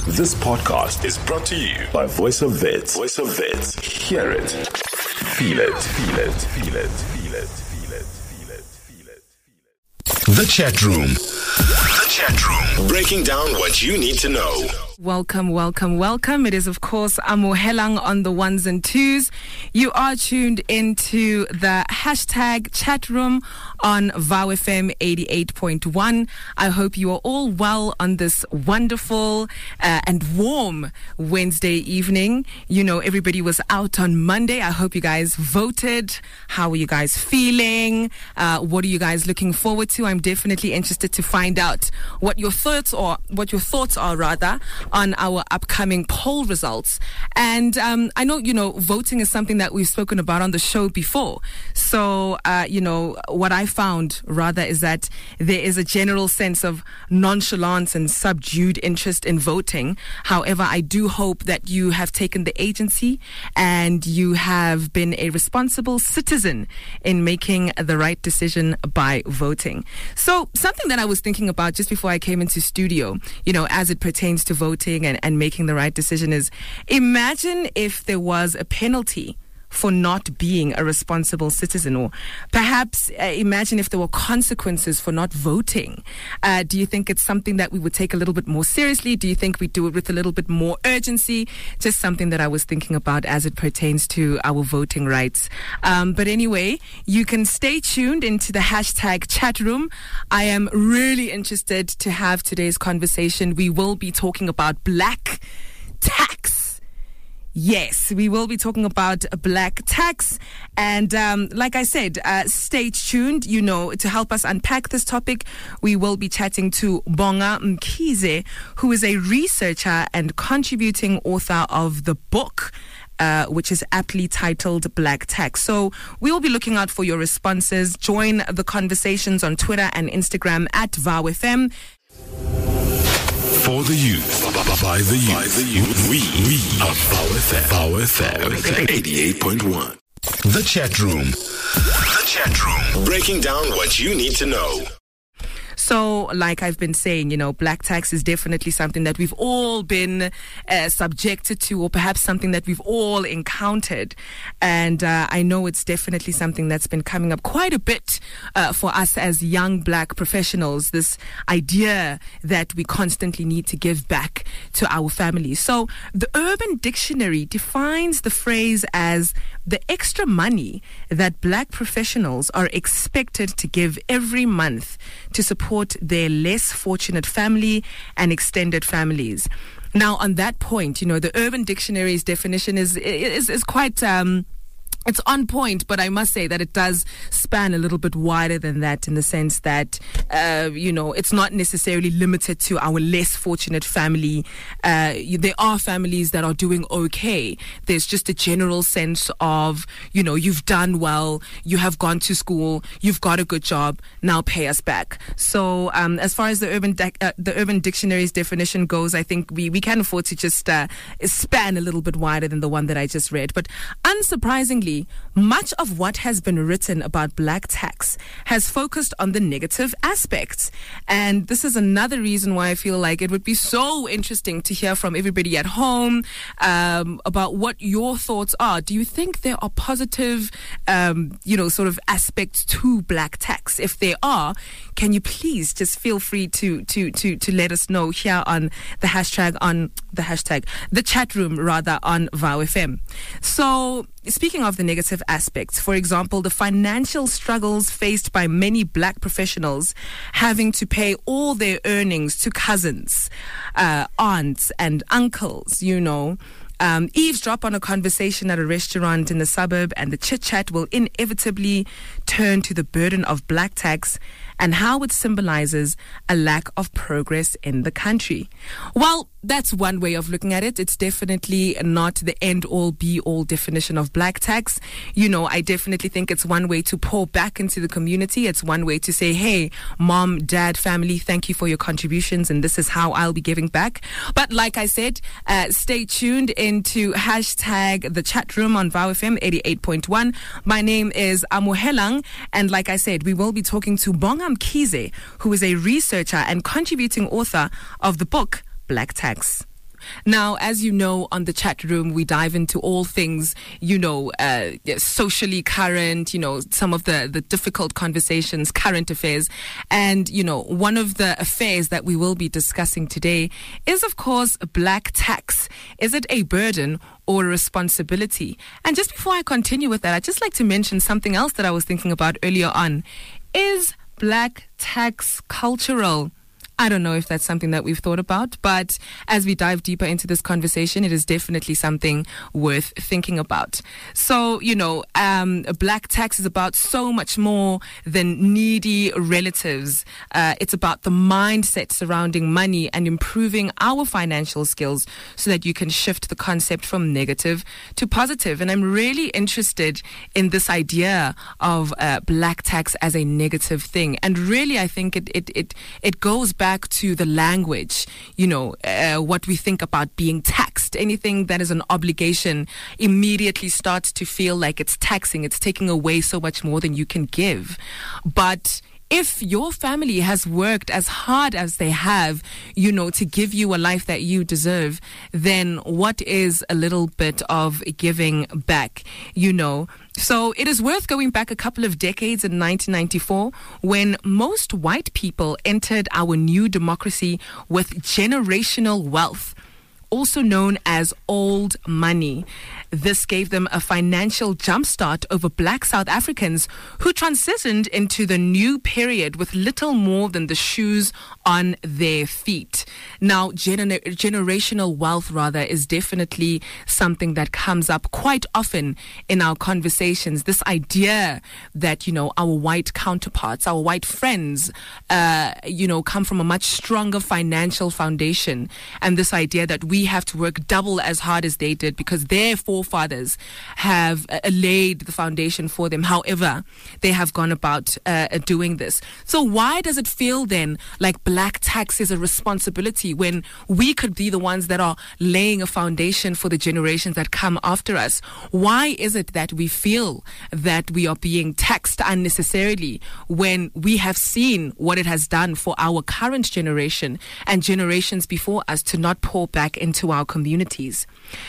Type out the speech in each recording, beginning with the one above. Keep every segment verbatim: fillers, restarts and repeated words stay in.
This podcast is brought to you by Voice of Wits. Voice of Wits. Hear it. Feel it. Feel it. Feel it. Feel it. Feel it. Feel it. Feel it. The Chat Room. The Chat Room. Breaking down what you need to know. Welcome, welcome, welcome. It is, of course, Amohelang on the ones and twos. You are tuned into the hashtag chat room on Vow F M eighty-eight point one. I hope you are all well on this wonderful uh, and warm Wednesday evening. You know, everybody was out on Monday. I hope you guys voted. How are you guys feeling? Uh, what are you guys looking forward to? I'm definitely interested to find out what your thoughts or what your thoughts are rather on our upcoming poll results. And um, I know, you know, voting is something that we've spoken about on the show before. So, uh, you know, what I found rather is that there is a general sense of nonchalance and subdued interest in voting. However, I do hope that you have taken the agency and you have been a responsible citizen in making the right decision by voting. So something that I was thinking about just before I came into studio, you know, as it pertains to voting and, and making the right decision is, imagine if there was a penalty for not being a responsible citizen, or perhaps uh, imagine if there were consequences for not voting. Uh, do you think it's something that we would take a little bit more seriously? Do you think we do it with a little bit more urgency? Just something that I was thinking about as it pertains to our voting rights. Um, but anyway, you can stay tuned into the hashtag chat room. I am really interested to have today's conversation. We will be talking about black tax. Yes, we will be talking about black tax. And um, like I said, uh, stay tuned, you know, to help us unpack this topic. We will be chatting to Bonga Mkhize, who is a researcher and contributing author of the book, Uh, which is aptly titled Black Tax. So we will be looking out for your responses. Join the conversations on Twitter and Instagram at Vow F M. For the youth, by the youth, by the youth. we, we are Vow F M, Vow F M eighty-eight point one. The Chat Room. The Chat Room. Breaking down what you need to know. So, like I've been saying, you know, black tax is definitely something that we've all been uh, subjected to, or perhaps something that we've all encountered. And uh, I know it's definitely something that's been coming up quite a bit uh, for us as young black professionals, this idea that we constantly need to give back to our families. So, the Urban Dictionary defines the phrase as the extra money that black professionals are expected to give every month to support their less fortunate family and extended families. Now, on that point, you know, the Urban Dictionary's definition is is, is quite um, it's on point, but I must say that it does span a little bit wider than that, in the sense that, uh, you know, it's not necessarily limited to our less fortunate family. Uh, there are families that are doing okay. There's just a general sense of, you know, you've done well, you have gone to school, you've got a good job, now pay us back. So um, as far as the Urban De- uh, the Urban Dictionary's definition goes, I think we, we can afford to just uh, span a little bit wider than the one that I just read. But unsurprisingly, much of what has been written about black tax has focused on the negative aspects. And this is another reason why I feel like it would be so interesting to hear from everybody at home um, about what your thoughts are. Do you think there are positive, um, you know, sort of aspects to black tax? If there are, can you please just feel free to to to to let us know here on the hashtag, on the hashtag, the chat room rather, on Vow F M. So, speaking of the negative aspects, for example, the financial struggles faced by many black professionals having to pay all their earnings to cousins, uh, aunts and uncles, you know. Um, eavesdrop on a conversation at a restaurant in the suburb, and the chit-chat will inevitably turn to the burden of black tax and how it symbolizes a lack of progress in the country. Well, that's one way of looking at it. It's definitely not the end-all, be-all definition of black tax. You know, I definitely think it's one way to pour back into the community. It's one way to say, hey, mom, dad, family, thank you for your contributions, and this is how I'll be giving back. But like I said, uh, stay tuned into hashtag the chat room on Vow F M eighty-eight point one. My name is Amohelang, and like I said, we will be talking to Bonga Mkhize, who is a researcher and contributing author of the book Black Tax. Now, as you know, on the chat room, we dive into all things, you know, uh, socially current, you know, some of the, the difficult conversations, current affairs. And, you know, one of the affairs that we will be discussing today is, of course, black tax. Is it a burden or a responsibility? And just before I continue with that, I'd just like to mention something else that I was thinking about earlier on. Is black tax cultural? I don't know if that's something that we've thought about, but as we dive deeper into this conversation, it is definitely something worth thinking about. So, you know, um, black tax is about so much more than needy relatives. Uh, it's about the mindset surrounding money and improving our financial skills so that you can shift the concept from negative to positive. And I'm really interested in this idea of uh, black tax as a negative thing. And really, I think it it it, it goes back Back to the language, you know, uh, what we think about being taxed. Anything that is an obligation immediately starts to feel like it's taxing. It's taking away so much more than you can give. But if your family has worked as hard as they have, you know, to give you a life that you deserve, then what is a little bit of giving back, you know? So it is worth going back a couple of decades in nineteen ninety-four when most white people entered our new democracy with generational wealth, also known as old money. This gave them a financial jumpstart over black South Africans who transitioned into the new period with little more than the shoes on their feet. Now, gener- generational wealth, rather, is definitely something that comes up quite often in our conversations. This idea that, you know, our white counterparts, our white friends, uh, you know, come from a much stronger financial foundation. And this idea that we have to work double as hard as they did because their forefathers have uh, laid the foundation for them. However, they have gone about uh, doing this. So why does it feel then like black tax is a responsibility when we could be the ones that are laying a foundation for the generations that come after us? Why is it that we feel that we are being taxed unnecessarily when we have seen what it has done for our current generation and generations before us to not pour back into our communities?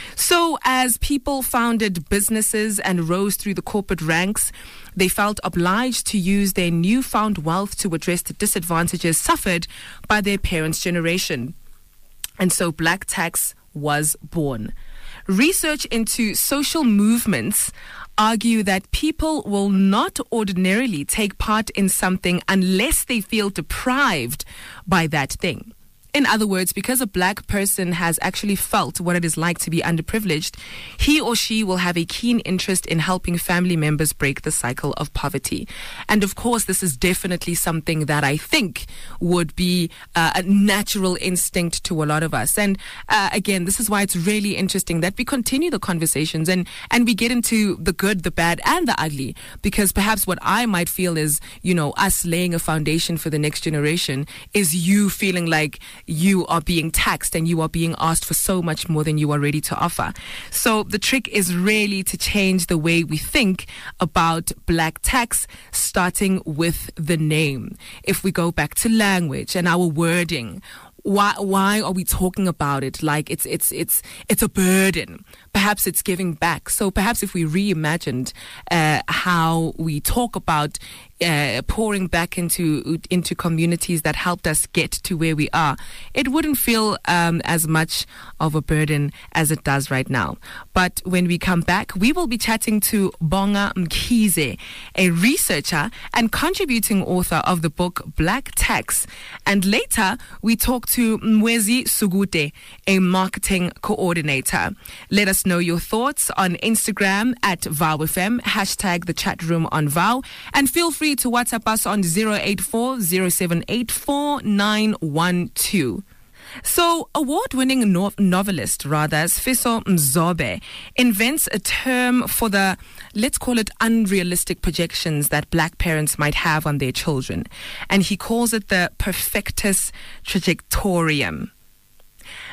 So as people founded businesses and rose through the corporate ranks, they felt obliged to use their newfound wealth to address the disadvantages suffered by their parents' generation. And so black tax was born. Research into social movements argue that people will not ordinarily take part in something unless they feel deprived by that thing. In other words, because a black person has actually felt what it is like to be underprivileged, he or she will have a keen interest in helping family members break the cycle of poverty. And of course, this is definitely something that I think would be uh, a natural instinct to a lot of us. And uh, again, this is why it's really interesting that we continue the conversations and, and we get into the good, the bad, and the ugly. Because perhaps what I might feel is, you know, us laying a foundation for the next generation is you feeling like you are being taxed and you are being asked for so much more than you are ready to offer. So the trick is really to change the way we think about black tax, starting with the name. If we go back to language and our wording, Why why are we talking about it like it's it's it's it's a burden? Perhaps it's giving back. So perhaps if we reimagined uh, how we talk about uh, pouring back into into communities that helped us get to where we are, it wouldn't feel um, as much of a burden as it does right now. But when we come back, we will be chatting to Bonga Mkhize, a researcher and contributing author of the book Black Tax. And later, we talk to Mwezi Sugute, a marketing coordinator. Let us know your thoughts on Instagram at VowFM, hashtag the chat room on Vow, and feel free to WhatsApp us on zero eight four zero seven eight four nine one two. So, award-winning no- novelist, rather, Sifiso Mzobe, invents a term for the, let's call it, unrealistic projections that black parents might have on their children. And he calls it the perfectus trajectorium.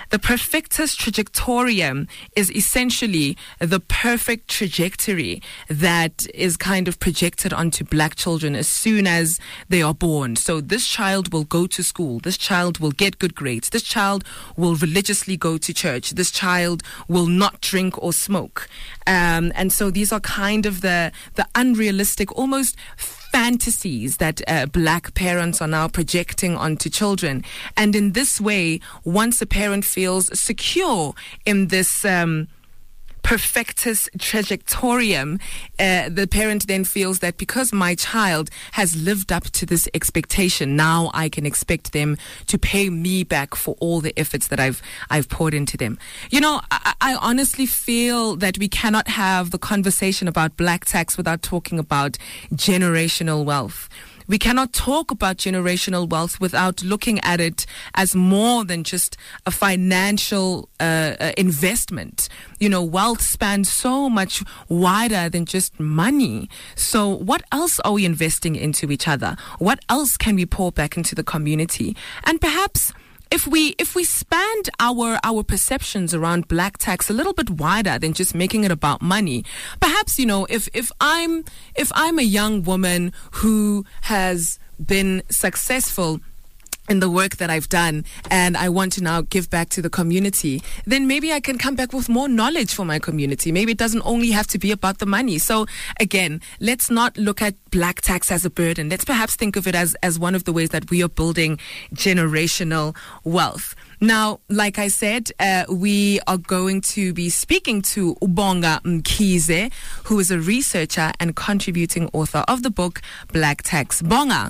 The perfectus trajectorium is essentially the perfect trajectory that is kind of projected onto black children as soon as they are born. So this child will go to school. This child will get good grades. This child will religiously go to church. This child will not drink or smoke. Um, and so these are kind of the, the unrealistic, almost fantasies that uh, black parents are now projecting onto children. And in this way, once a parent feels secure in this um, perfectus trajectorium, uh, the parent then feels that because my child has lived up to this expectation, now I can expect them to pay me back for all the efforts that I've I've poured into them. You know, I, I honestly feel that we cannot have the conversation about black tax without talking about generational wealth. We cannot talk about generational wealth without looking at it as more than just a financial uh, uh, investment. You know, wealth spans so much wider than just money. So what else are we investing into each other? What else can we pour back into the community? And perhaps If we if we spanned our our perceptions around black tax a little bit wider than just making it about money, perhaps, you know, if if I'm if I'm a young woman who has been successful in the work that I've done and I want to now give back to the community, then maybe I can come back with more knowledge for my community. Maybe it doesn't only have to be about the money. So again, let's not look at black tax as a burden. Let's perhaps think of it as, as one of the ways that we are building generational wealth. Now, like I said, uh, we are going to be speaking to Ubonga Mkhize, who is a researcher and contributing author of the book Black Tax. Bonga.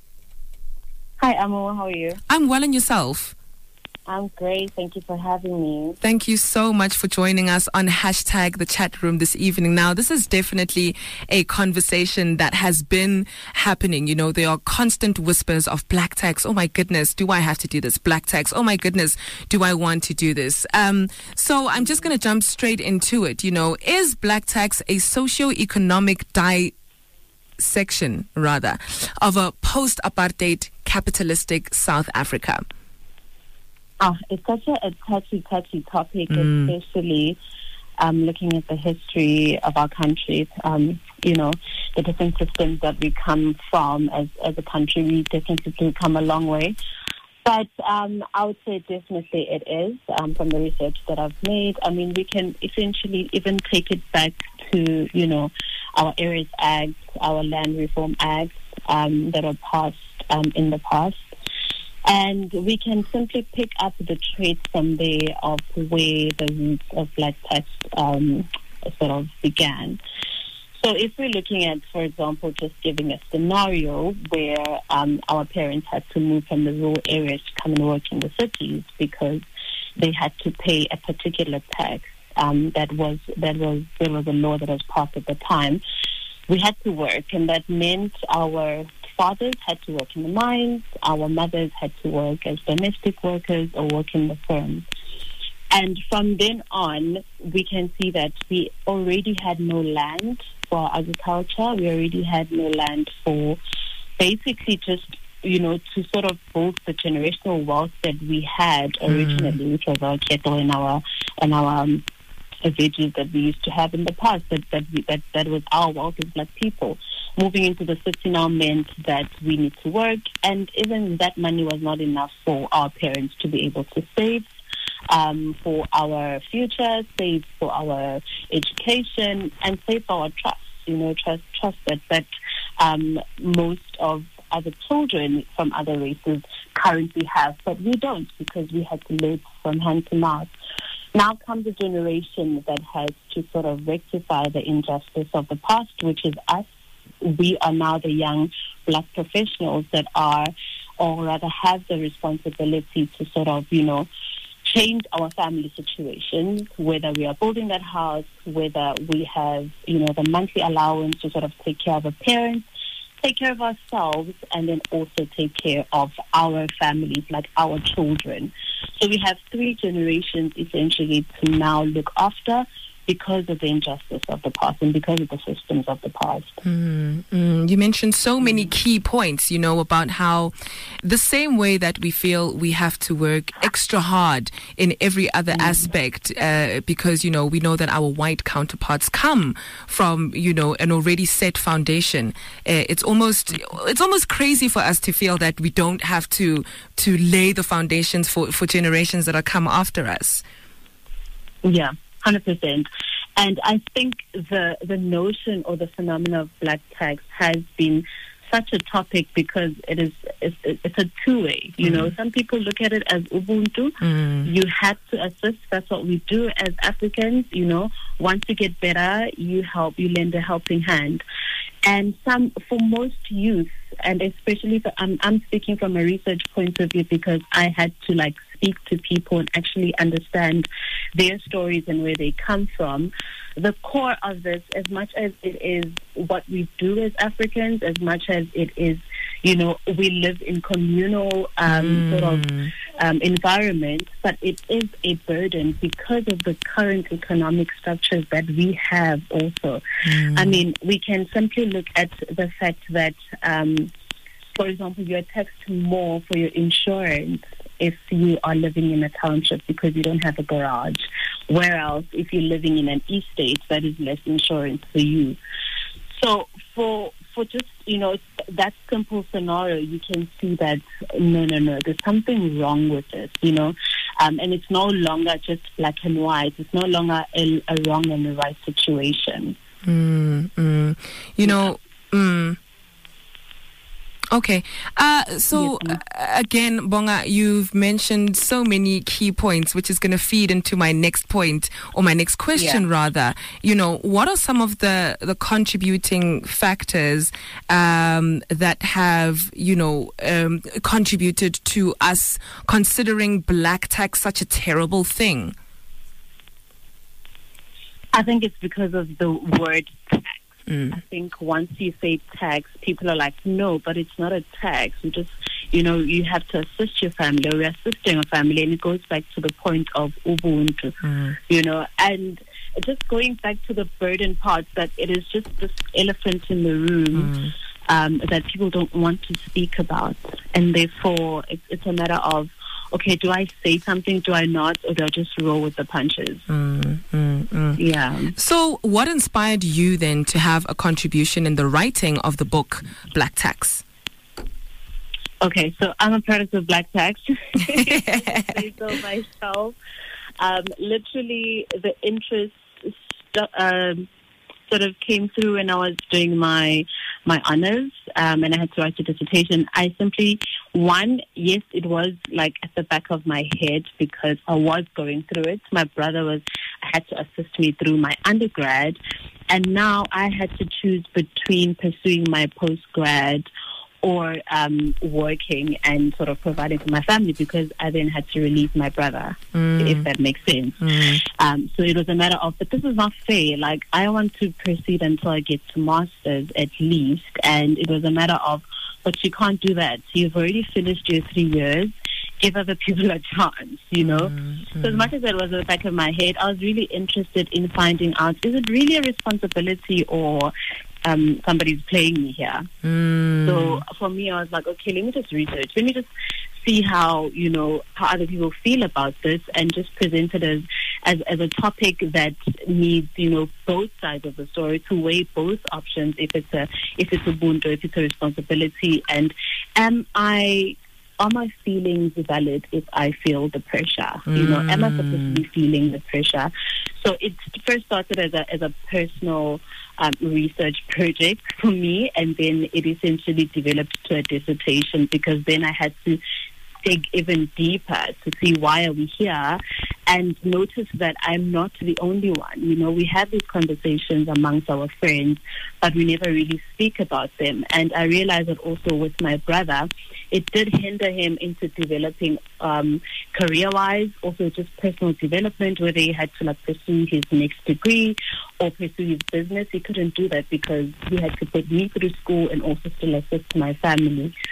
Hi, Amo. How are you? I'm well, and yourself? I'm great. Thank you for having me. Thank you so much for joining us on hashtag the chat room this evening. Now, this is definitely a conversation that has been happening. You know, there are constant whispers of black tax. Oh my goodness, do I have to do this? Black tax. Oh my goodness, do I want to do this? Um, so I'm just going to jump straight into it. You know, is black tax a socio-economic die section, rather, of a post-apartheid capitalistic South Africa? Oh, it's such a, a touchy, touchy topic, Mm. especially um, looking at the history of our country. Um, you know, the different systems that we come from as, as a country, we definitely come a long way. But um, I would say definitely it is, um, from the research that I've made. I mean, we can essentially even take it back to, you know, our Areas Act, our Land Reform Act um, that were passed um, in the past. And we can simply pick up the traits from there of where the roots of black tax um, sort of began. So if we're looking at, for example, just giving a scenario where um, our parents had to move from the rural areas to come and work in the cities because they had to pay a particular tax, um, that was that was there was a law that was passed at the time. We had to work, and that meant our fathers had to work in the mines, our mothers had to work as domestic workers or work in the firms. And from then on, we can see that we already had no land for agriculture. We already had no land for basically just, you know, to sort of build the generational wealth that we had originally, mm. which was our cattle and our and our um, veggies that we used to have in the past. That that we, that that was our wealth as black people. Moving into the city now meant that we need to work, and even that money was not enough for our parents to be able to save um, for our future, save for our education, and save for our trust. You know, trust trust that that um, most of other children from other races currently have, but we don't, because we had to live from hand to mouth. Now comes a generation that has to sort of rectify the injustice of the past, which is us. We are now the young black professionals that are, or rather have the responsibility to sort of, you know, change our family situation, whether we are building that house, whether we have, you know, the monthly allowance to sort of take care of our parents, take care of ourselves, and then also take care of our families, like our children. So we have three generations essentially to now look after, because of the injustice of the past and because of the systems of the past. Mm, mm. You mentioned so many key points, you know, about how the same way that we feel we have to work extra hard in every other mm. aspect uh, because, you know, we know that our white counterparts come from, you know, an already set foundation. Uh, it's almost it's almost crazy for us to feel that we don't have to to lay the foundations for, for generations that are come after us. Yeah. one hundred percent. And I think the the notion or the phenomenon of black tax has been such a topic because it is it's, it's a two-way. You mm. know, some people look at it as Ubuntu. Mm. You have to assist. That's what we do as Africans. You know, once you get better, you help. You lend a helping hand. And some, for most youth, and especially for, I'm, I'm speaking from a research point of view because I had to like speak to people and actually understand their stories and where they come from. The core of this, as much as it is what we do as Africans, as much as it is, you know, we live in communal um, mm. sort of um, environment, but it is a burden because of the current economic structures that we have also. Mm. I mean, we can simply look at the fact that, um, for example, you're taxed more for your insurance if you are living in a township because you don't have a garage. Whereas if you're living in an estate, that is less insurance for you. So for for just, you know, that simple scenario, you can see that, no, no, no, there's something wrong with this, you know. Um, and it's no longer just black and white. It's no longer a, a wrong and a right situation. Mm, mm. You know, mm. Okay. Uh, so, yes, uh, again, Bonga, you've mentioned so many key points, which is going to feed into my next point or my next question, yeah. rather. You know, what are some of the, the contributing factors um, that have, you know, um, contributed to us considering black tax such a terrible thing? I think it's because of the word tax. Mm. I think once you say tax, people are like, no, but it's not a tax. You just, you know, you have to assist your family, or we're assisting a family, and it goes back to the point of Ubuntu, mm. you know, and just going back to the burden part, that it is just this elephant in the room mm. um, that people don't want to speak about, and therefore it's, it's a matter of, okay, do I say something, do I not, or do I just roll with the punches? Mm, mm, mm. Yeah. So what inspired you then to have a contribution in the writing of the book Black Tax? Okay, so I'm a product of Black Tax. I say so myself. Um, literally, the interest st- um, sort of came through when I was doing my my honors, um, and I had to write a dissertation. I simply, one, yes, it was like at the back of my head because I was going through it. My brother was, had to assist me through my undergrad, and now I had to choose between pursuing my postgrad or um, working and sort of providing for my family, because I then had to release my brother, mm. if that makes sense. Mm. Um, so it was a matter of, but this is not fair. Like, I want to proceed until I get to master's at least. And it was a matter of, but you can't do that. You've already finished your three years. Give other people a chance, you know? Mm-hmm. So as much as it was at the back of my head, I was really interested in finding out, is it really a responsibility, or um, somebody's playing me here? Mm. So for me, I was like, okay, let me just research. Let me just see how, you know, how other people feel about this, and just present it as, as, as a topic that needs, you know, both sides of the story, to weigh both options, if it's a, if it's Ubuntu, if it's a responsibility, and am I... are my feelings valid if I feel the pressure? Mm. You know, am I supposed to be feeling the pressure? So it first started as a as a personal um, research project for me, and then it essentially developed to a dissertation, because then I had to dig even deeper to see why are we here, and notice that I'm not the only one. You know, we have these conversations amongst our friends, but we never really speak about them. And I realized that also with my brother, it did hinder him into developing um, career-wise, also just personal development, whether he had to like pursue his next degree or pursue his business. He couldn't do that because he had to put me through school and also still assist my family.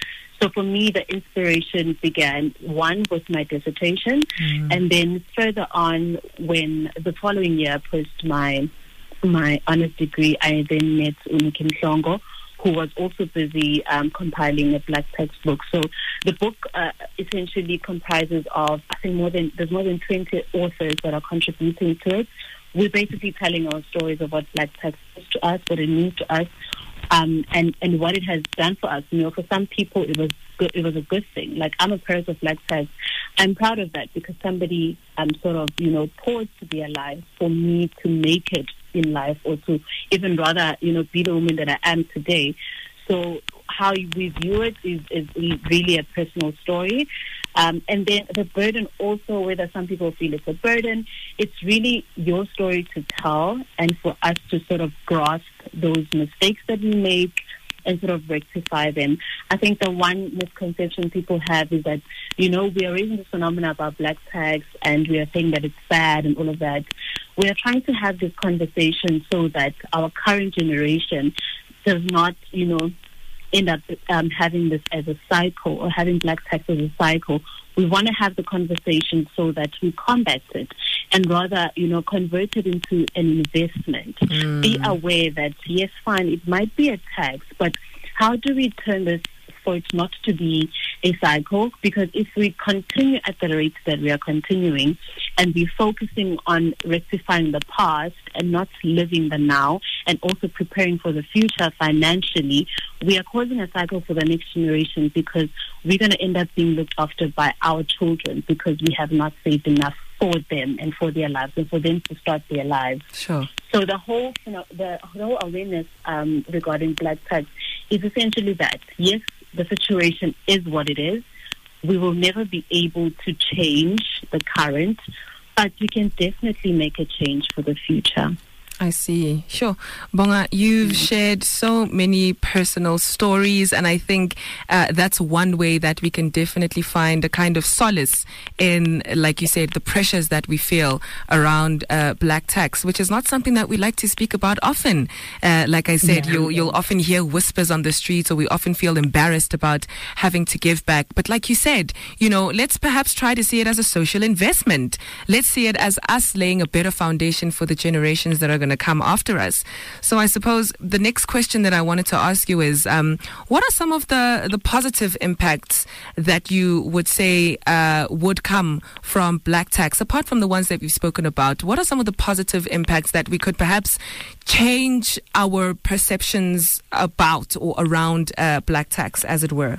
So for me, the inspiration began, one, with my dissertation, mm. and then further on, when the following year, post my my honors degree, I then met Uniki Mhlongo, who was also busy um, compiling a Black textbook. So the book uh, essentially comprises of, I think, more than there's more than twenty authors that are contributing to it. We're basically telling our stories of what Black text is to us, what it means to us, um, and and what it has done for us. You know, for some people, it was good, it was a good thing. Like, I'm a parent of Black text. I'm proud of that because somebody um sort of you know paused their life for me to make it in life, or to even rather, you know, be the woman that I am today. So how we view it is, is really a personal story. Um, and then the burden also, whether some people feel it's a burden, it's really your story to tell, and for us to sort of grasp those mistakes that we make and sort of rectify them. I think the one misconception people have is that, you know, we are raising this phenomenon about Black tax and we are saying that it's bad and all of that. We are trying to have this conversation so that our current generation does not, you know, end up um, having this as a cycle, or having Black tax as a cycle. We want to have the conversation so that we combat it and rather, you know, convert it into an investment. Mm. Be aware that, yes, fine, it might be a tax, but how do we turn this for it not to be a cycle? Because if we continue at the rate that we are continuing and we're focusing on rectifying the past and not living the now and also preparing for the future financially, we are causing a cycle for the next generation, because we're going to end up being looked after by our children because we have not saved enough for them and for their lives and for them to start their lives. Sure. So the whole, you know, the whole awareness um, regarding Black tax is essentially that, yes, the situation is what it is. We will never be able to change the current, but we can definitely make a change for the future. I see. Sure. Bonga, you've mm-hmm. shared so many personal stories, and I think uh, that's one way that we can definitely find a kind of solace in, like you said, the pressures that we feel around uh, Black tax, which is not something that we like to speak about often. Uh, like I said, yeah. you'll, you'll often hear whispers on the streets, or we often feel embarrassed about having to give back. But like you said, you know, let's perhaps try to see it as a social investment. Let's see it as us laying a better foundation for the generations that are going to come after us. So I suppose the next question that I wanted to ask you is, um, what are some of the, the positive impacts that you would say uh, would come from Black tax, apart from the ones that we've spoken about? What are some of the positive impacts that we could perhaps change our perceptions about or around uh, Black tax, as it were?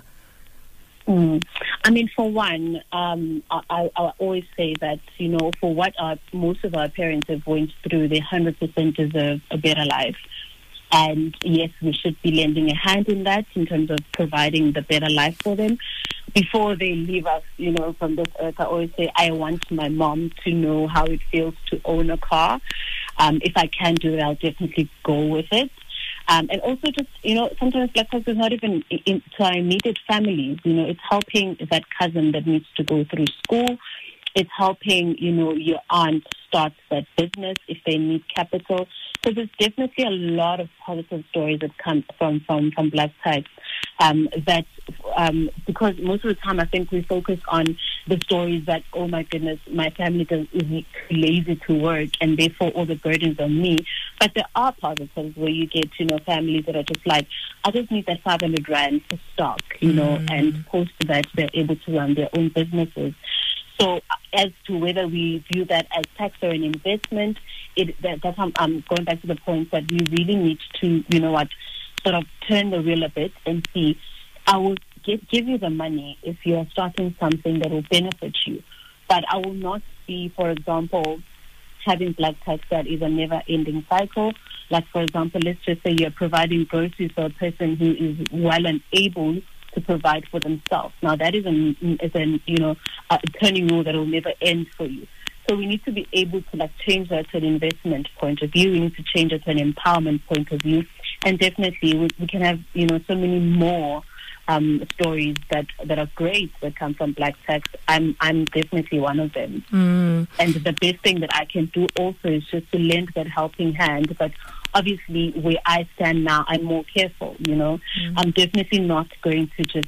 Mm. I mean, for one, um, I, I always say that, you know, for what our, most of our parents have went through, they one hundred percent deserve a better life. And yes, we should be lending a hand in that, in terms of providing the better life for them. Before they leave us, you know, from this earth, I always say, I want my mom to know how it feels to own a car. Um, if I can do it, I'll definitely go with it. Um, and also just, you know, sometimes Black tax is not even in, to our immediate families. You know, it's helping that cousin that needs to go through school. It's helping, you know, your aunt start that business if they need capital. So there's definitely a lot of positive stories that come from, from, from Black tax. Um, that um, because most of the time I think we focus on the stories that, oh my goodness, my family does, is lazy to work and therefore all the burdens on me. But there are positives where you get, you know, families that are just like, I just need that five hundred rand for stock, you mm. know, and post that they're able to run their own businesses. So as to whether we view that as tax or an investment, it, that, that's how I'm going back to the point that we really need to, you know what, sort of turn the wheel a bit and see, I will give, give you the money if you're starting something that will benefit you. But I will not be, for example, having Black tax that is a never-ending cycle. Like, for example, let's just say you're providing groceries for a person who is well and able to provide for themselves. Now, that is an, is an you know, a turning wheel that will never end for you. So we need to be able to like change that to an investment point of view. We need to change it to an empowerment point of view. And definitely we, we can have, you know, so many more um, stories that, that are great that come from Black tax. I'm I'm definitely one of them. Mm. And the best thing that I can do also is just to lend that helping hand. But obviously where I stand now, I'm more careful, you know. Mm. I'm definitely not going to just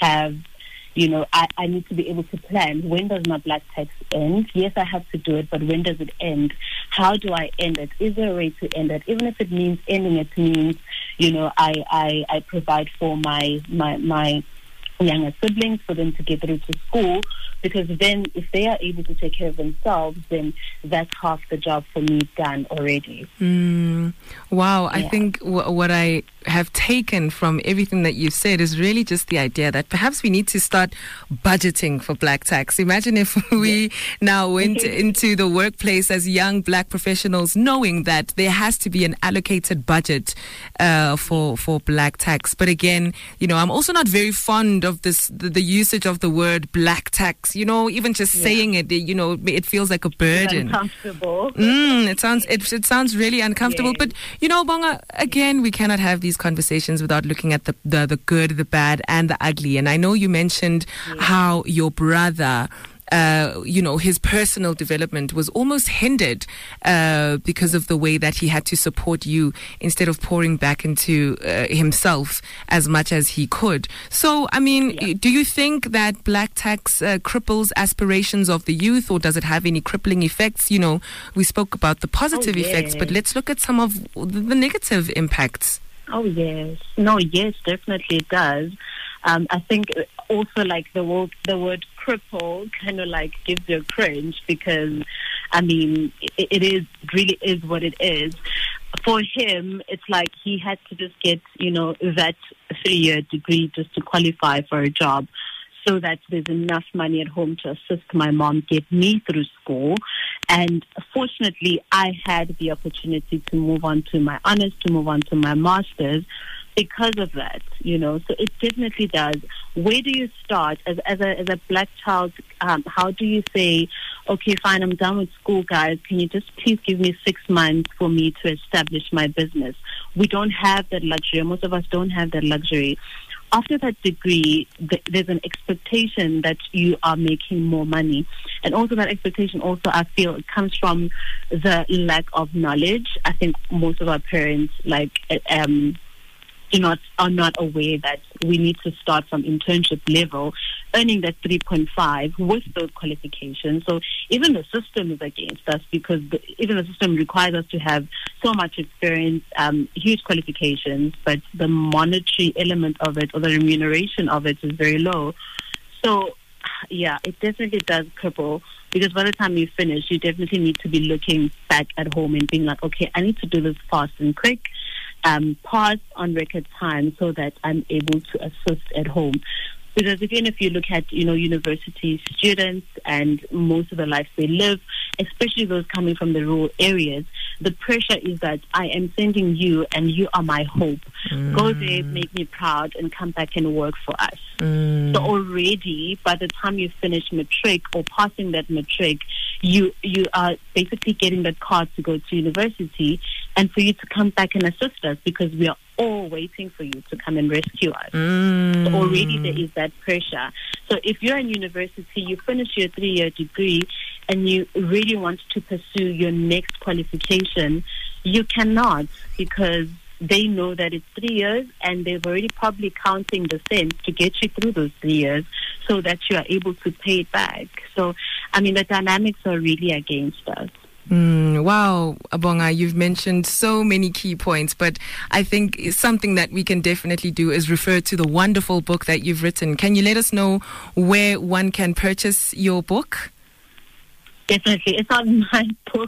have, you know, I, I need to be able to plan. When does my black tax end? Yes, I have to do it, but when does it end? How do I end it? Is there a way to end it? Even if it means ending it means, you know, I, I, I provide for my, my, my younger siblings for them to get through to school, because then if they are able to take care of themselves, then that's half the job for me done already. Mm, wow. Yeah. I think w- what I have taken from everything that you've said is really just the idea that perhaps we need to start budgeting for black tax. Imagine if we yeah. now went into the workplace as young black professionals knowing that there has to be an allocated budget uh, for, for black tax. But again, you know, I'm also not very fond of this, the, the usage of the word black tax. You know, even just yeah. saying it, you know, it feels like a burden. It's uncomfortable. Mm, it sounds it, it sounds really uncomfortable. Yes. But, you know, Bonga, again, we cannot have these conversations without looking at the, the, the good, the bad, and the ugly. And I know you mentioned yeah. how your brother... Uh, you know, his personal development was almost hindered uh, because of the way that he had to support you instead of pouring back into uh, himself as much as he could. So, I mean, yeah. do you think that black tax uh, cripples aspirations of the youth, or does it have any crippling effects? You know, we spoke about the positive oh, yes. effects, but let's look at some of the negative impacts. Oh, yes. No, yes, definitely it does. Um, I think also like the word, the word cripple kind of like gives you a cringe, because, I mean, it, it is really is what it is. For him, it's like he had to just get, you know, that three-year degree just to qualify for a job, so that there's enough money at home to assist my mom get me through school. And fortunately, I had the opportunity to move on to my honors, to move on to my master's, because of that, you know. So it definitely does. Where do you start as as a as a black child? Um, how do you say, okay, fine, I'm done with school, guys. Can you just please give me six months for me to establish my business? We don't have that luxury. Most of us don't have that luxury. After that degree, th- there's an expectation that you are making more money. And also that expectation also, I feel, it comes from the lack of knowledge. I think most of our parents, like, um, do not, are not aware that we need to start from internship level, earning that three point five with those qualifications. So even the system is against us, because the, even the system requires us to have so much experience, um, huge qualifications, but the monetary element of it, or the remuneration of it, is very low. So, yeah, it definitely does cripple, because by the time you finish, you definitely need to be looking back at home and being like, okay, I need to do this fast and quick. Um, pass on record time so that I'm able to assist at home. Because again, if you look at, you know, university students and most of the lives they live, especially those coming from the rural areas, the pressure is that I am sending you and you are my hope. Mm. Go there, make me proud, and come back and work for us. Mm. So already, by the time you finish matric or passing that matric, you you are basically getting that card to go to university, and for you to come back and assist us, because we are all waiting for you to come and rescue us. Mm. So already there is that pressure. So if you're in university, you finish your three-year degree, and you really want to pursue your next qualification, you cannot, because they know that it's three years and they've already probably counting the cents to get you through those three years so that you are able to pay it back. So, I mean, the dynamics are really against us. Mm, wow, Abonga, you've mentioned so many key points, but I think something that we can definitely do is refer to the wonderful book that you've written. Can you let us know where one can purchase your book? Definitely. It's not my book.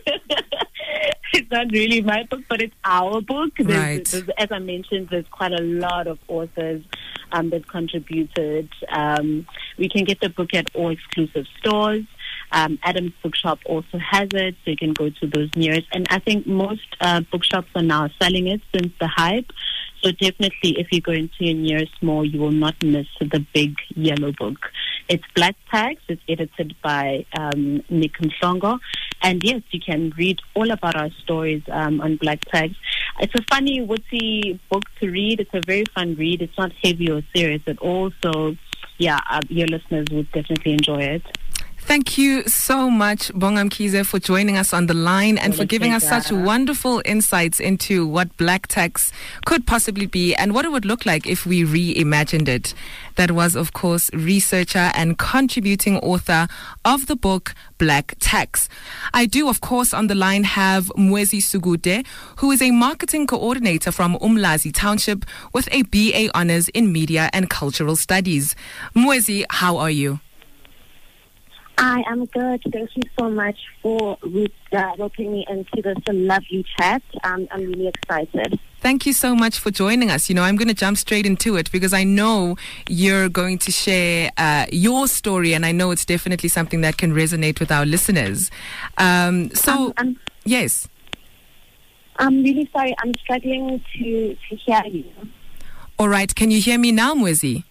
It's not really my book, but it's our book. There's, right. there's, as I mentioned, there's quite a lot of authors um, that contributed. Um, we can get the book at all exclusive stores. Um, Adams Bookshop also has it, so you can go to those nearest. And I think most uh, bookshops are now selling it since the hype. So definitely, if you go into your nearest mall, you will not miss the big yellow book. It's Black Tax. It's edited by um, Nick Mhlongo. And yes, you can read all about our stories um, on Black Tax. It's a funny, witty book to read. It's a very fun read. It's not heavy or serious at all. So, yeah, uh, your listeners would definitely enjoy it. Thank you so much, Bonga Mkhize, for joining us on the line and for giving us such wonderful insights into what black tax could possibly be and what it would look like if we reimagined it. That was, of course, researcher and contributing author of the book Black Tax. I do, of course, on the line have Mwezi Sugude, who is a marketing coordinator from Umlazi Township with a B A Honours in Media and Cultural Studies. Mwezi, how are you? I am good. Thank you so much for uh, roping me into this lovely chat. Um, I'm really excited. Thank you so much for joining us. You know, I'm going to jump straight into it because I know you're going to share uh, your story, and I know it's definitely something that can resonate with our listeners. Um, so, um, um, yes. I'm really sorry. I'm struggling to, to hear you. All right. Can you hear me now, Mwezi?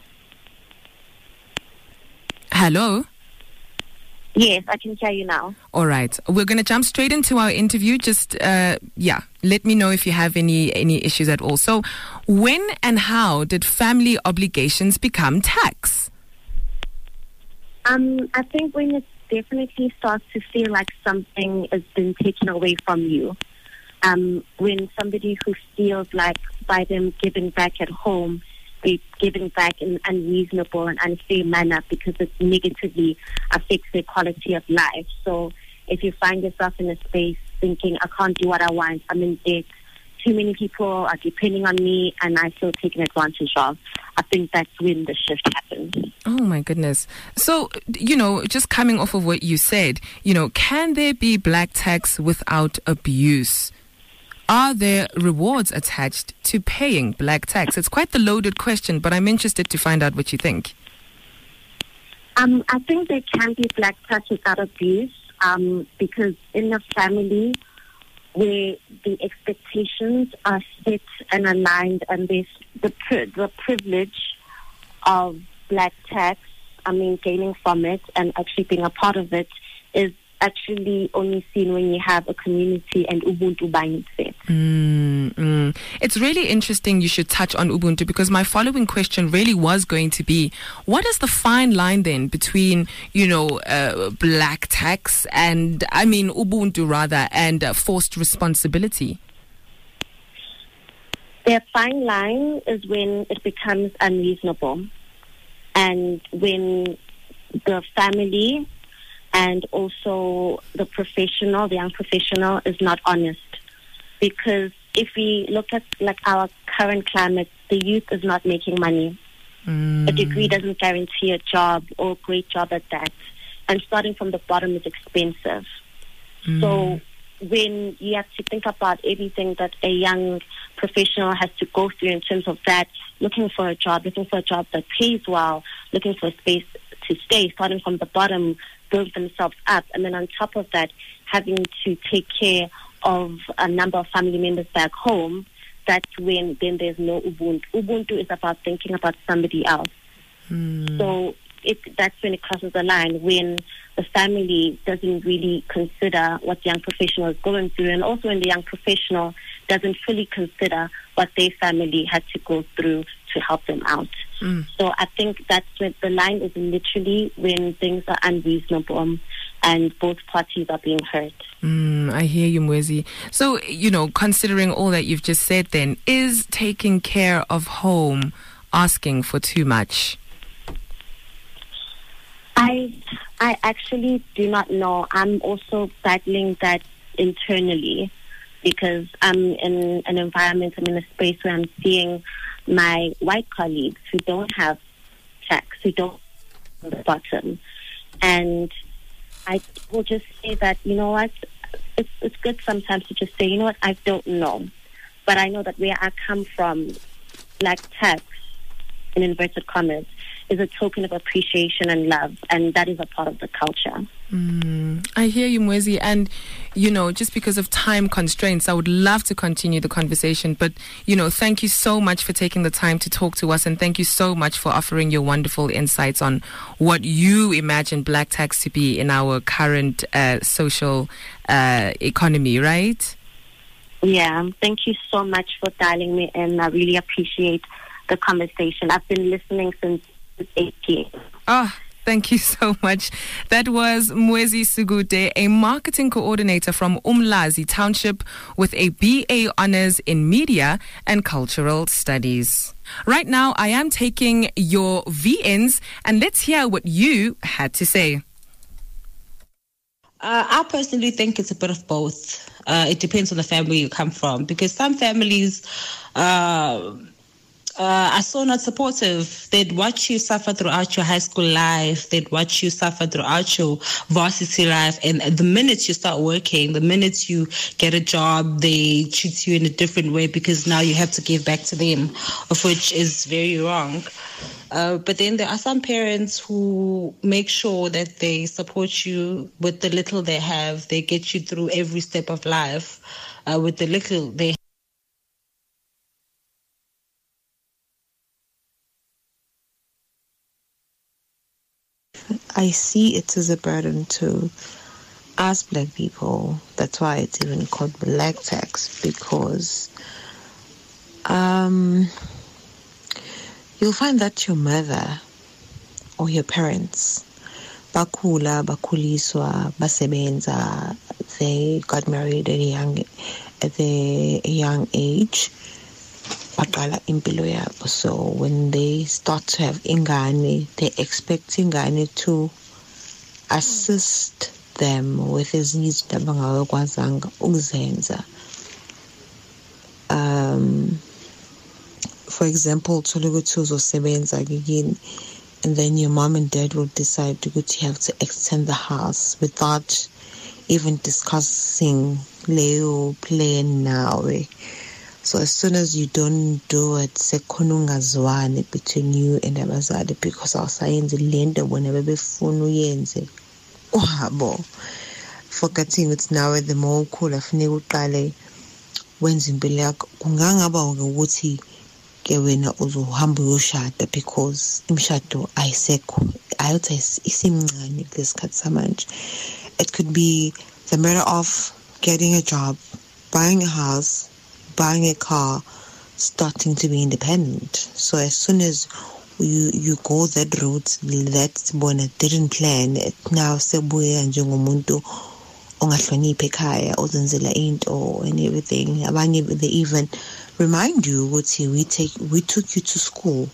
Hello? Yes, I can hear you now. All right. We're going to jump straight into our interview. Just, uh, yeah, let me know if you have any, any issues at all. So, when and how did family obligations become tax? Um, I think when it definitely starts to feel like something has been taken away from you. Um, when somebody who feels like by them giving back at home, they're giving back in an unreasonable and unfair manner because it negatively affects their quality of life. So if you find yourself in a space thinking, I can't do what I want, I'm in debt, too many people are depending on me and I feel taken advantage of, I think that's when the shift happens. Oh my goodness. So, you know, just coming off of what you said, you know, can there be black tax without abuse? Are there rewards attached to paying black tax? It's quite the loaded question, but I'm interested to find out what you think. Um, I think there can be black tax without abuse um, because in a family where the expectations are set and aligned and there's the, pri- the privilege of black tax, I mean, gaining from it and actually being a part of it is actually only seen when you have a community and Ubuntu by itself. Mm, mm. It's really interesting you should touch on Ubuntu because my following question really was going to be, what is the fine line then between, you know, uh, black tax and, I mean, Ubuntu rather, and uh, forced responsibility? The fine line is when it becomes unreasonable and when the family and also the professional, the young professional, is not honest. Because if we look at like our current climate, the youth is not making money. Mm. A degree doesn't guarantee a job or a great job at that. And starting from the bottom is expensive. Mm. So when you have to think about everything that a young professional has to go through in terms of that, looking for a job, looking for a job that pays well, looking for a space to stay, starting from the bottom, build themselves up, and then on top of that, having to take care of a number of family members back home, that's when then there's no Ubuntu. Ubuntu is about thinking about somebody else. Mm. So it, that's when it crosses the line, when the family doesn't really consider what the young professional is going through, and also when the young professional doesn't fully consider what their family had to go through to help them out. Mm. So I think that's when the line is literally when things are unreasonable and both parties are being hurt. Mm, I hear you, Mwezi. So, you know, considering all that you've just said then, is taking care of home asking for too much? I I actually do not know. I'm also battling that internally because I'm in an environment, I'm in a space where I'm seeing my white colleagues who don't have tax, who don't on the bottom. And I will just say that, you know what, it's, it's good sometimes to just say, you know what, I don't know. But I know that where I come from, black tax, in inverted commas, is a token of appreciation and love, and that is a part of the culture. Mm, I hear you, Mwezi, and, you know, just because of time constraints, I would love to continue the conversation, but, you know, thank you so much for taking the time to talk to us, and thank you so much for offering your wonderful insights on what you imagine black tax to be in our current uh, social uh, economy, right? Yeah, thank you so much for dialing me in. I really appreciate the conversation. I've been listening since eight p.m. Oh, Thank you so much. That was Mwezi Sugute, a marketing coordinator from Umlazi Township with a B A Honours in Media and Cultural Studies. Right now, I am taking your V Ns, and let's hear what you had to say. Uh, I personally think it's a bit of both. Uh, it depends on the family you come from, because some families uh, uh, are so not supportive. They'd watch you suffer throughout your high school life. They'd watch you suffer throughout your varsity life. And the minute you start working, the minute you get a job, they treat you in a different way because now you have to give back to them, of which is very wrong. Uh, but then there are some parents who make sure that they support you with the little they have. They get you through every step of life uh, with the little they have. I see it as a burden to us black people. That's why it's even called black tax, because um, you'll find that your mother or your parents, bakula, bakuliswa, basebenza, they got married at a young, at a young age. So when they start to have ingane, they expect ingane to assist them with his needs. Um, for example, and then your mom and dad will decide to go to have to extend the house without even discussing Leo plan now. So as soon as you don't do it, sekonungazwane between you and abazali, because our science lenda whenever befunu yenze uhabo forgetting it's now at the more cool afune uqale wenza impilo yakho kungangaba ukuthi ke wena uzohamba uyoshada, because imshado ayisekho ayothi isimncane kulesikhathi samanje. It could be the matter of getting a job, buying a house, buying a car, starting to be independent. So as soon as you you go that route, that one didn't plan it, now sebuya njengomuntu ongahlonipha ekhaya ozenzela into and everything. Abanye they even remind you ukuthi we take we took you to school,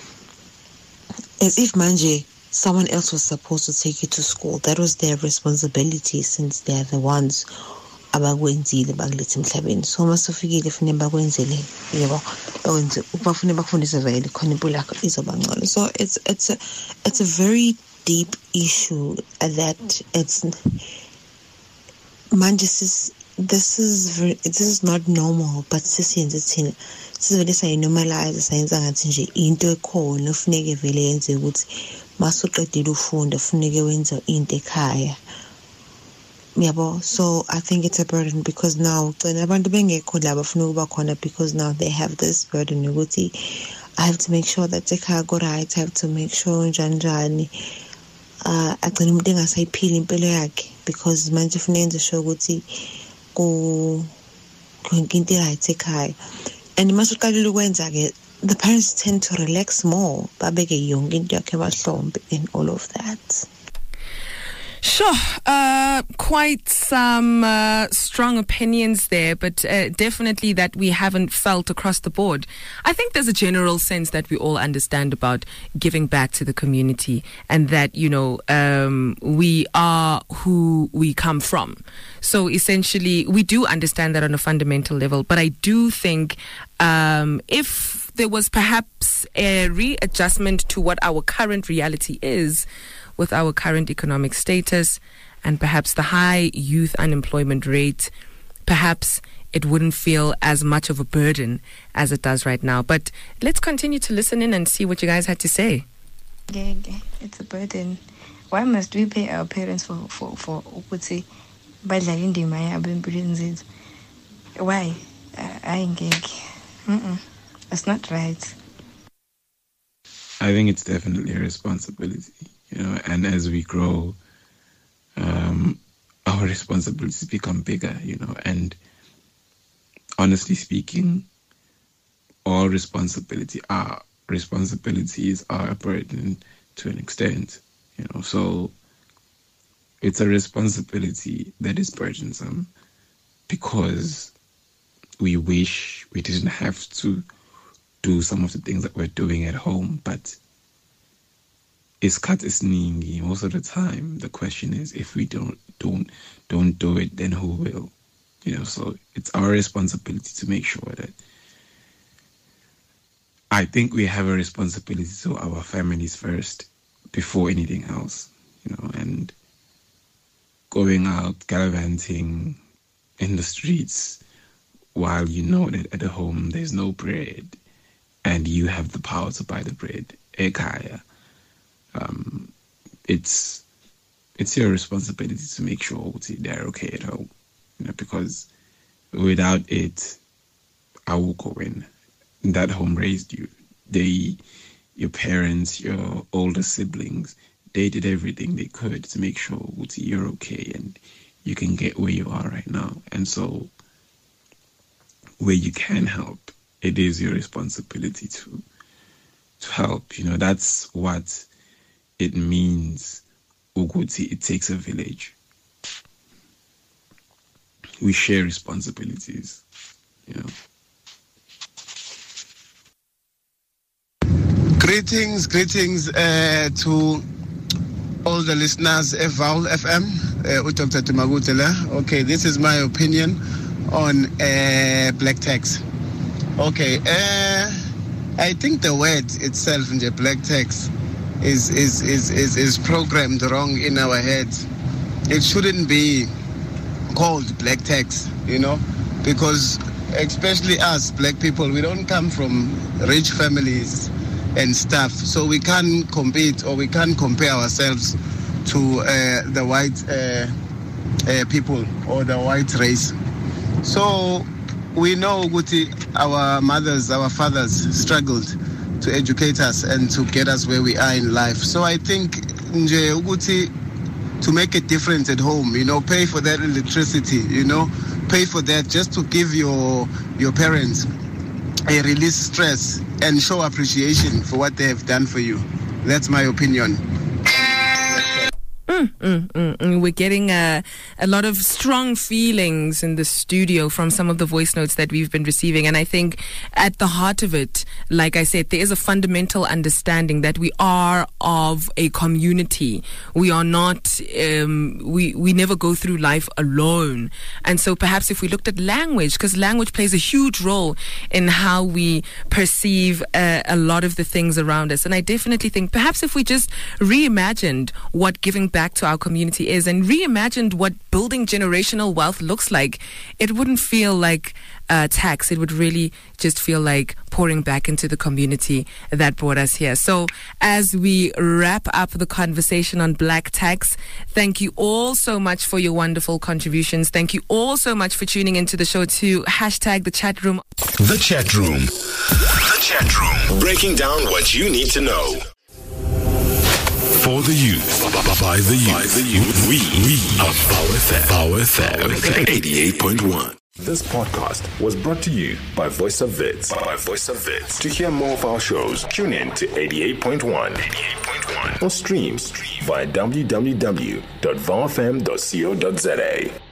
as if manje someone else was supposed to take you to school. That was their responsibility, since they're the ones abakwenzile bakulethe emhlabeni. So masufikile fune bakwenzele yebo bakwenze ubafune bakufundise vele khona impilo yakho izoba ngcono. So it's it's a it's a very deep issue that it's manje is this is very, this is not normal, but sisiyenze thina sizivele sayinormalize sayenza ngathi nje into ekhona ufuneke vele yenze ukuthi masuqedile ufunda ufuneke wenza into ekhaya. So I think it's a burden, because now because now they have this burden. I have to make sure that the go right. I have to make sure janjani. Uh, I can say peeling because manje funenze show ukuthi go into right ekhaya. And masuqala ukwenza ke, the parents tend to relax more. Babeke young into yakhe bahlombe and all of that. Sure, uh, quite some uh, strong opinions there, but uh, definitely that we haven't felt across the board. I think there's a general sense that we all understand about giving back to the community, and that, you know, um, we are who we come from. So essentially, we do understand that on a fundamental level, but I do think um, if there was perhaps a readjustment to what our current reality is, with our current economic status and perhaps the high youth unemployment rate, perhaps it wouldn't feel as much of a burden as it does right now. But let's continue to listen in and see what you guys had to say. Yeah, it's a burden. Why must we pay our parents for for for ukuthi badlala indima yabo empilweni zethu? Why? I ngeke. Mm. That's not right. I think it's definitely a responsibility. You know, and as we grow, um, our responsibilities become bigger, you know, and honestly speaking, all responsibility, our responsibilities are a burden to an extent, You know, so it's a responsibility that is burdensome because we wish we didn't have to do some of the things that we're doing at home, but isikhathi esiningi, most of the time the question is, if we don't don't don't do it, then who will? You know, so it's our responsibility to make sure that I think we have a responsibility to our families first before anything else, you know, and going out gallivanting in the streets while you know that at home there's no bread and you have the power to buy the bread, ekaya. Um, it's it's your responsibility to make sure they're okay at home, you know, because without it, I will go in. That home raised you. They, your parents, your older siblings, they did everything they could to make sure you're okay and you can get where you are right now. And so, where you can help, it is your responsibility to to help. You know, that's what it means. Uguti, it takes a village. We share responsibilities, you know. Greetings, greetings uh, to all the listeners of Vow F M. Uh, Doctor Tumagutela. Okay, this is my opinion on uh, black tax. Okay, uh, I think the word itself in the black tax is is, is is is programmed wrong in our heads. It shouldn't be called black tax, you know, because especially us black people, we don't come from rich families and stuff, so we can't compete or we can't compare ourselves to uh, the white uh, uh, people or the white race. So we know Uguti, our mothers, our fathers struggled to educate us and to get us where we are in life. So I think nje Uguti, to make a difference at home, you know, pay for that electricity, you know, pay for that just to give your your parents a release stress and show appreciation for what they have done for you. That's my opinion. Mm, mm, mm, mm. We're getting a, a lot of strong feelings in the studio from some of the voice notes that we've been receiving. And I think at the heart of it, like I said, there is a fundamental understanding that we are of a community. We are not, um, we, we never go through life alone. And so perhaps if we looked at language, because language plays a huge role in how we perceive uh, a lot of the things around us. And I definitely think perhaps if we just reimagined what giving back to our community is and reimagined what building generational wealth looks like, it wouldn't feel like uh, tax. It would really just feel like pouring back into the community that brought us here. So as we wrap up the conversation on black tax, thank you all so much for your wonderful contributions. Thank you all so much for tuning into the show to hashtag the chat room. The chat room. The chat room. Breaking down what you need to know. For the youth, by the youth, by the youth. we, we are Vow F M. Vow F M, eighty-eight point one. This podcast was brought to you by Voice of Wits. By Voice of Wits. To hear more of our shows, tune in to eighty-eight point one. eighty-eight point one. Or streams via w w w dot vow f m dot co dot z a.